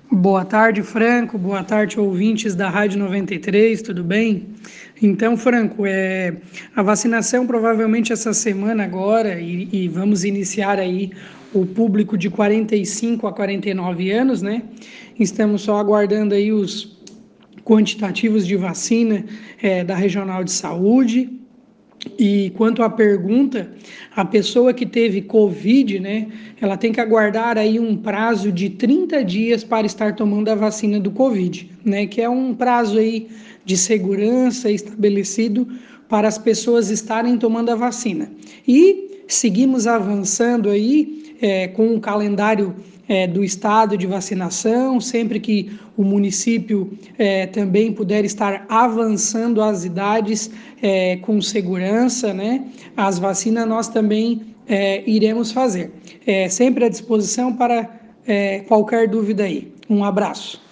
Boa tarde, Franco. Boa tarde, ouvintes da Rádio 93, tudo bem? Então, Franco, a vacinação provavelmente essa semana agora e vamos iniciar aí o público de 45 a 49 anos, né? Estamos só aguardando aí os quantitativos de vacina da Regional de Saúde. E quanto à pergunta, a pessoa que teve Covid, né, ela tem que aguardar aí um prazo de 30 dias para estar tomando a vacina do Covid, né, que é um prazo aí de segurança estabelecido para as pessoas estarem tomando a vacina. E seguimos avançando aí com o calendário do estado de vacinação, sempre que o município também puder estar avançando as idades com segurança, né? As vacinas nós também iremos fazer. Sempre à disposição para qualquer dúvida aí. Um abraço.